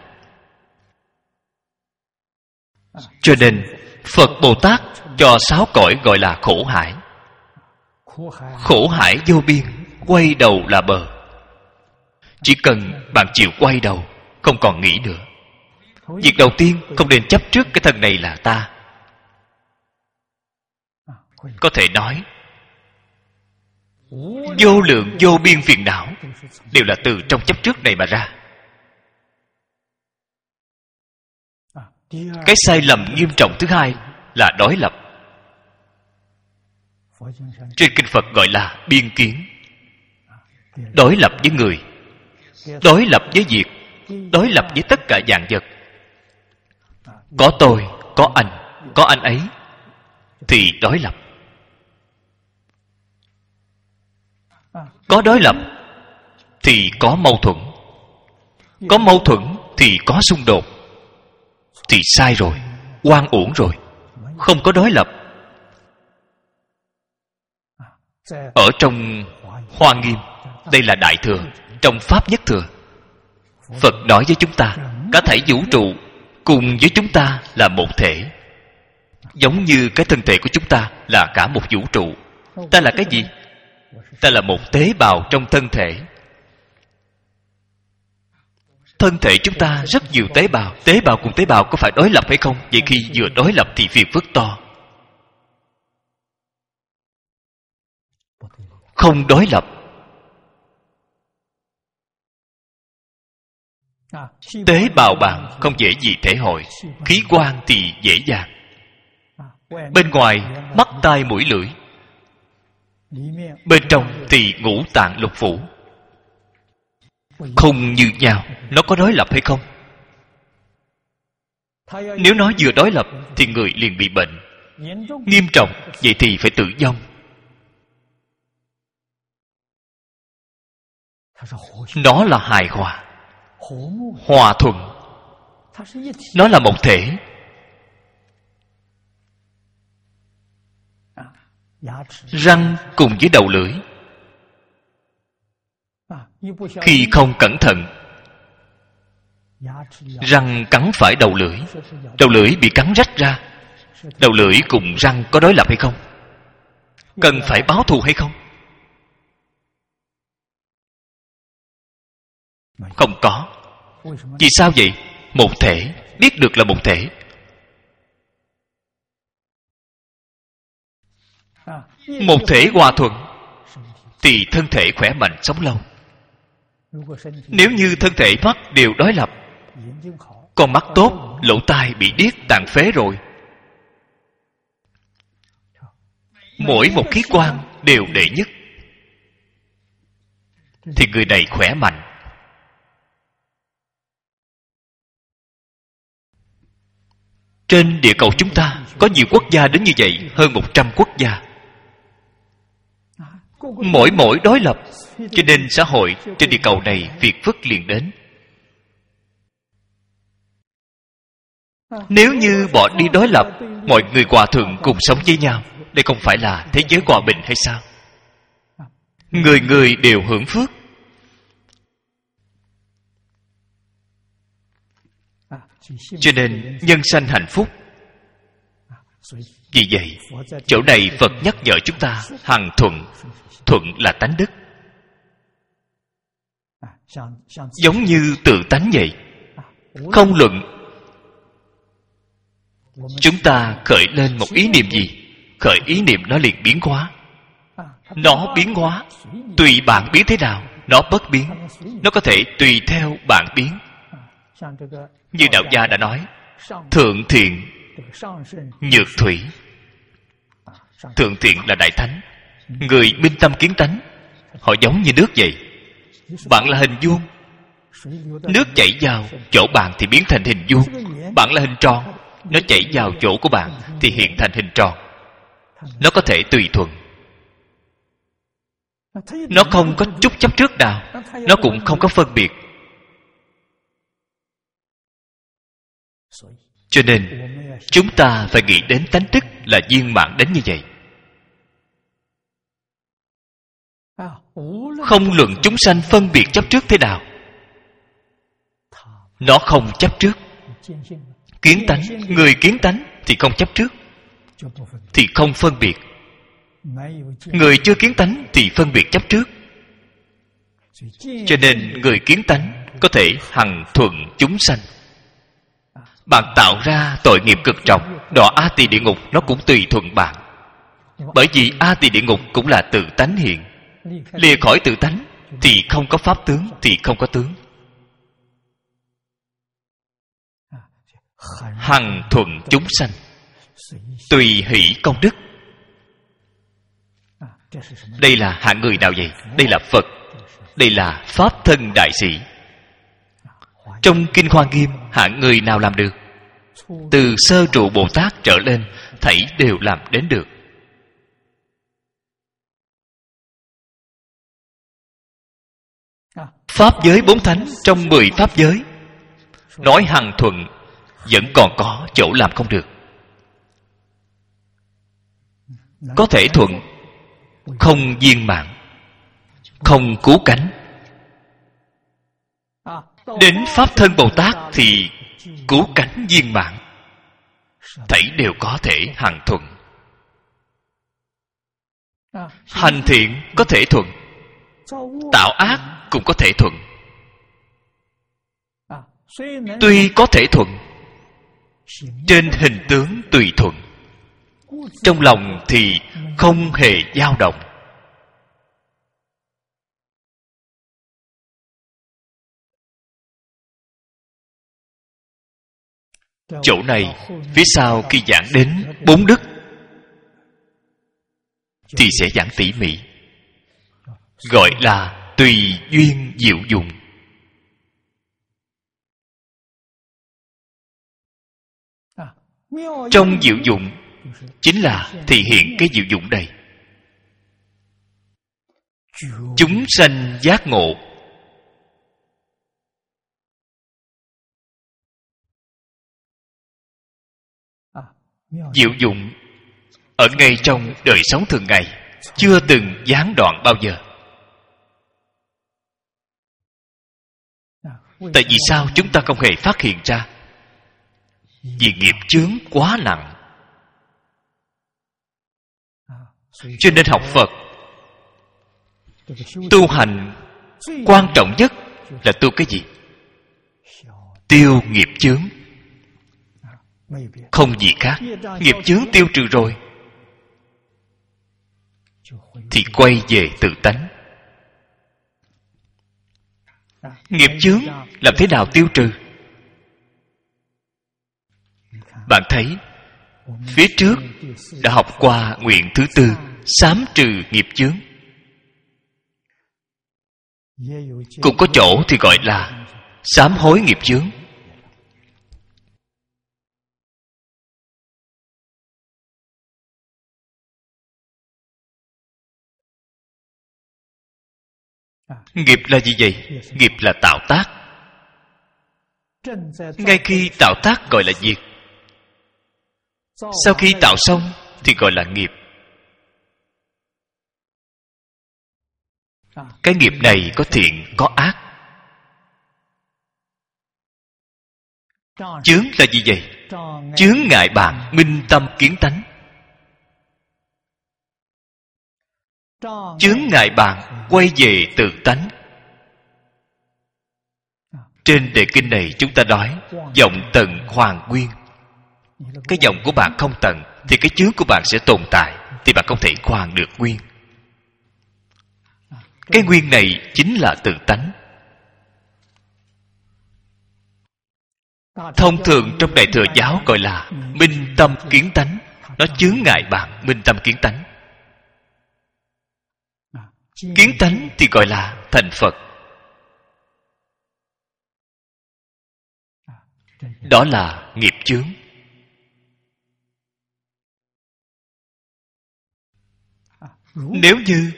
Cho nên Phật Bồ Tát cho 6 cõi gọi là khổ hải. Khổ hải vô biên, quay đầu là bờ. Chỉ cần bạn chịu quay đầu, không còn nghĩ nữa. Việc đầu tiên, không nên chấp trước cái thân này là ta. Có thể nói vô lượng vô biên phiền não đều là từ trong chấp trước này mà ra. Cái sai lầm nghiêm trọng thứ hai là đối lập. Trên kinh Phật gọi là biên kiến. Đối lập với người, đối lập với việc, đối lập với tất cả vạn vật. Có tôi, có anh ấy thì đối lập. Có đối lập thì có mâu thuẫn. Có mâu thuẫn thì có xung đột. Thì sai rồi, oan uổng rồi. Không có đối lập. Ở trong Hoa Nghiêm, đây là Đại Thừa. Trong Pháp Nhất Thừa, Phật nói với chúng ta, cả thảy vũ trụ cùng với chúng ta là một thể. Giống như cái thân thể của chúng ta là cả một vũ trụ. Ta là cái gì? Ta là một tế bào trong thân thể. Thân thể chúng ta rất nhiều tế bào. Tế bào cùng tế bào có phải đối lập hay không? Vậy khi vừa đối lập thì phiền phức to. Không đối lập, tế bào bạn không dễ gì thể hội. Khí quan thì dễ dàng. Bên ngoài mắt tai mũi lưỡi, bên trong thì ngũ tạng lục phủ. Không như nhau. Nó có đối lập hay không? Nếu nó vừa đối lập thì người liền bị bệnh. Nghiêm trọng, vậy thì phải tử vong. Nó là hài hòa, hòa thuận. Nó là một thể. Răng cùng với đầu lưỡi, khi không cẩn thận, răng cắn phải đầu lưỡi, đầu lưỡi bị cắn rách ra. Đầu lưỡi cùng răng có đối lập hay không? Cần phải báo thù hay không? Không có. Vì sao vậy? Một thể, biết được là một thể. Một thể hòa thuận thì thân thể khỏe mạnh sống lâu. Nếu như thân thể mắt đều đối lập, con mắt tốt, lỗ tai bị điếc tàn phế rồi. Mỗi một khí quan đều đệ nhất, thì người này khỏe mạnh. Trên địa cầu chúng ta có nhiều quốc gia đến như vậy, hơn 100 quốc gia. Mỗi đối lập, cho nên xã hội trên địa cầu này phiền phức liền đến. Nếu như bỏ đi đối lập, mọi người hòa thuận cùng sống với nhau, đây không phải là thế giới hòa bình hay sao? Người người đều hưởng phước. Cho nên nhân sanh hạnh phúc. Vì vậy, chỗ này Phật nhắc nhở chúng ta hằng thuận. Thuận là tánh đức. Giống như tự tánh vậy. Không luận chúng ta khởi lên một ý niệm gì, khởi ý niệm nó liền biến hóa. Nó biến hóa, tùy bạn biến thế nào, nó bất biến. Nó có thể tùy theo bạn biến. Như đạo gia đã nói, thượng thiện, nhược thủy. Thượng thiện là đại thánh, người minh tâm kiến tánh. Họ giống như nước vậy. Bạn là hình vuông, nước chảy vào chỗ bạn thì biến thành hình vuông. Bạn là hình tròn, nó chảy vào chỗ của bạn thì hiện thành hình tròn. Nó có thể tùy thuận. Nó không có chút chấp trước nào. Nó cũng không có phân biệt. Cho nên chúng ta phải nghĩ đến tánh đức là viên mãn đến như vậy. Không luận chúng sanh phân biệt chấp trước thế nào, nó không chấp trước. Kiến tánh, người kiến tánh thì không chấp trước, thì không phân biệt. Người chưa kiến tánh thì phân biệt chấp trước. Cho nên người kiến tánh có thể hằng thuận chúng sanh. Bạn tạo ra tội nghiệp cực trọng, đọa A Tỳ địa ngục, nó cũng tùy thuận bạn. Bởi vì A Tỳ địa ngục cũng là tự tánh hiện. Lìa khỏi tự tánh thì không có pháp tướng, thì không có tướng. Hằng thuận chúng sanh, tùy hỷ công đức. Đây là hạng người nào vậy? Đây là Phật. Đây là Pháp thân đại sĩ. Trong Kinh Hoa Nghiêm, hạng người nào làm được? Từ sơ trụ Bồ Tát trở lên, thảy đều làm đến được. Pháp giới 4 thánh trong 10 pháp giới, nói hằng thuận vẫn còn có chỗ làm không được. Có thể thuận, không viên mãn, không cứu cánh. Đến Pháp thân Bồ Tát thì cứu cánh viên mãn, thảy đều có thể hằng thuận. Hành thiện có thể thuận, tạo ác cũng có thể thuận. Tuy có thể thuận, trên hình tướng tùy thuận, trong lòng thì không hề dao động. Chỗ này phía sau khi giảng đến 4 đức thì sẽ giảng tỉ mỉ, gọi là tùy duyên diệu dụng. Trong diệu dụng chính là thể hiện cái diệu dụng này. Chúng sanh giác ngộ. Diệu dụng ở ngay trong đời sống thường ngày, chưa từng gián đoạn bao giờ. Tại vì sao chúng ta không hề phát hiện ra? Vì nghiệp chướng quá nặng. Cho nên học Phật, tu hành quan trọng nhất là tu cái gì? Tiêu nghiệp chướng. Không gì khác. Nghiệp chướng tiêu trừ rồi thì quay về tự tánh. Nghiệp chướng làm thế nào tiêu trừ? Bạn thấy phía trước đã học qua nguyện thứ 4, sám trừ nghiệp chướng. Cũng có chỗ thì gọi là sám hối nghiệp chướng. Nghiệp là gì vậy? Nghiệp là tạo tác. Ngay khi tạo tác gọi là diệt. Sau khi tạo xong thì gọi là nghiệp. Cái nghiệp này có thiện, có ác. Chướng là gì vậy? Chướng ngại bạn minh tâm kiến tánh. Chướng ngại bạn quay về tự tánh. Trên đề kinh này chúng ta nói vọng tận hoàn nguyên. Cái vọng của bạn không tận thì cái chướng của bạn sẽ tồn tại, thì bạn không thể hoàn được nguyên. Cái nguyên này chính là tự tánh. Thông thường trong Đại Thừa giáo gọi là minh tâm kiến tánh. Nó chướng ngại bạn minh tâm kiến tánh. Kiến tánh thì gọi là thành Phật. Đó là nghiệp chướng. Nếu như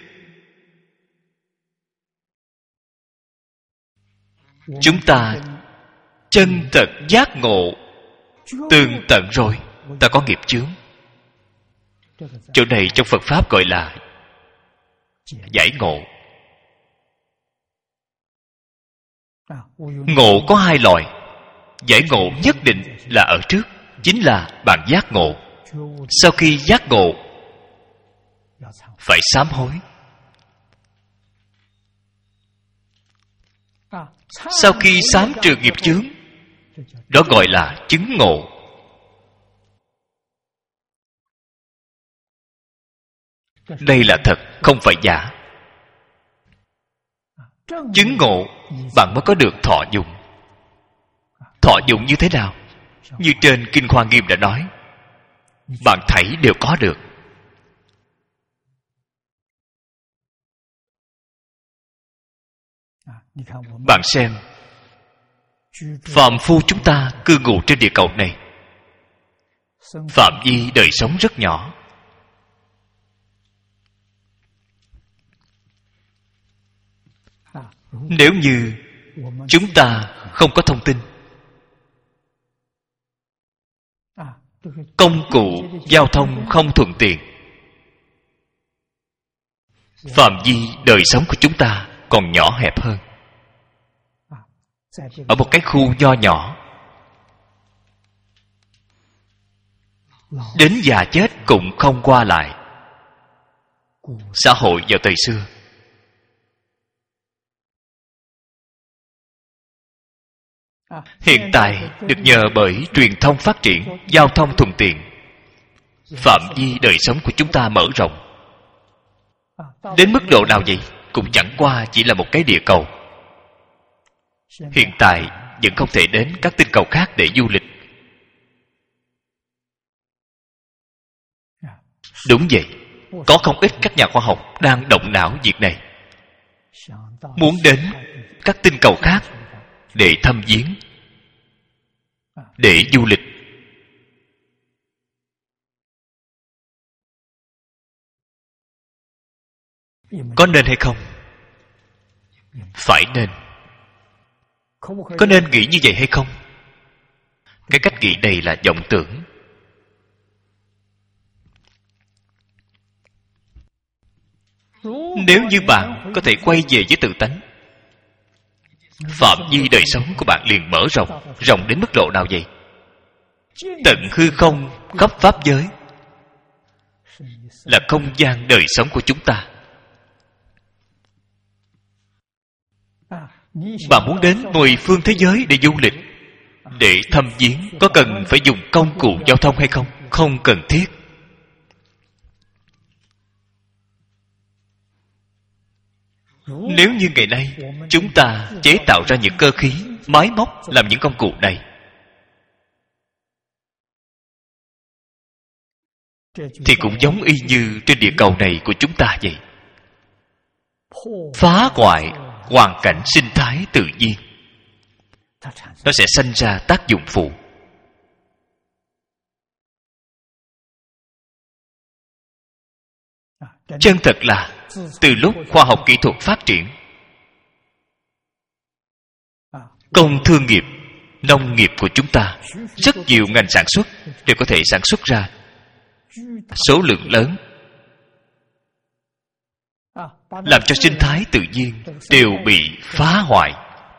chúng ta chân thật giác ngộ tường tận rồi, ta có nghiệp chướng. Chỗ này trong Phật Pháp gọi là giải ngộ. Ngộ có hai loại. Giải ngộ nhất định là ở trước, chính là bạn giác ngộ. Sau khi giác ngộ, phải sám hối. Sau khi sám trừ nghiệp chướng, đó gọi là chứng ngộ. Đây là thật, không phải giả. Chứng ngộ, bạn mới có được thọ dụng. Thọ dụng như thế nào? Như trên Kinh Hoa Nghiêm đã nói, bạn thảy đều có được. Bạn xem, phàm phu chúng ta cư ngụ trên địa cầu này, phạm vi đời sống rất nhỏ. Nếu như chúng ta không có thông tin, công cụ giao thông không thuận tiện, phạm vi đời sống của chúng ta còn nhỏ hẹp hơn. Ở một cái khu nho nhỏ, đến già chết cũng không qua lại. Xã hội vào thời xưa, hiện tại được nhờ bởi truyền thông phát triển, giao thông thuận tiện, phạm vi đời sống của chúng ta mở rộng. Đến mức độ nào vậy? Cũng chẳng qua chỉ là một cái địa cầu. Hiện tại vẫn không thể đến các tinh cầu khác để du lịch. Đúng vậy, có không ít các nhà khoa học đang động não việc này, muốn đến các tinh cầu khác để thăm viếng, để du lịch. Có nên hay không? Phải nên. Có nên nghĩ như vậy hay không? Cái cách nghĩ này là vọng tưởng. Nếu như bạn có thể quay về với tự tánh, phạm vi đời sống của bạn liền mở rộng. Rộng đến mức độ nào vậy? Tận hư không khắp pháp giới là không gian đời sống của chúng ta. Bạn muốn đến 10 phương thế giới để du lịch, để thăm viếng, có cần phải dùng công cụ giao thông hay không? Không cần thiết. Nếu như ngày nay chúng ta chế tạo ra những cơ khí, máy móc làm những công cụ này, thì cũng giống y như trên địa cầu này của chúng ta vậy. Phá hoại hoàn cảnh sinh thái tự nhiên, nó sẽ sanh ra tác dụng phụ. Chân thật là từ lúc khoa học kỹ thuật phát triển, công thương nghiệp, nông nghiệp của chúng ta, rất nhiều ngành sản xuất đều có thể sản xuất ra số lượng lớn, làm cho sinh thái tự nhiên đều bị phá hoại.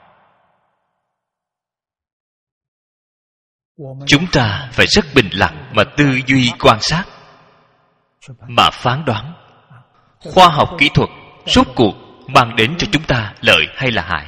Chúng ta phải rất bình lặng mà tư duy quan sát, mà phán đoán khoa học kỹ thuật rốt cuộc mang đến cho chúng ta lợi hay là hại.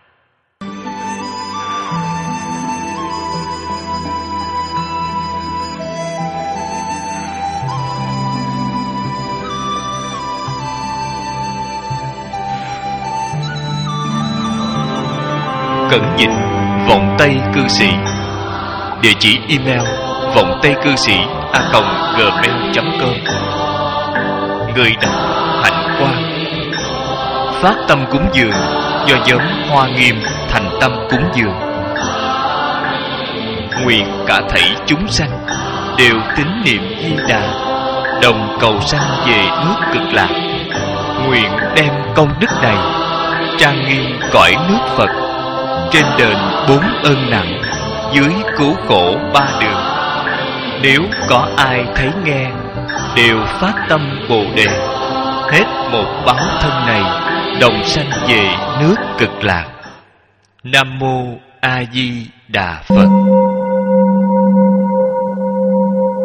Cẩn dịch Vọng Tây Cư Sĩ. Địa chỉ email vongtaycư sĩ@gmail.com. Người đọc Hạnh Quang. Phát tâm cúng dường do nhóm Hoa Nghiêm thành tâm cúng dường. Nguyện cả thảy chúng sanh đều tín niệm Di Đà, đồng cầu sanh về nước Cực Lạc. Nguyện đem công đức này trang nghiêm cõi nước Phật, trên đền 4 ơn nặng, dưới cứu khổ 3 đường. Nếu có ai thấy nghe, đều phát tâm Bồ Đề, hết một báo thân này đồng sanh về nước Cực Lạc. Nam mô A Di Đà Phật.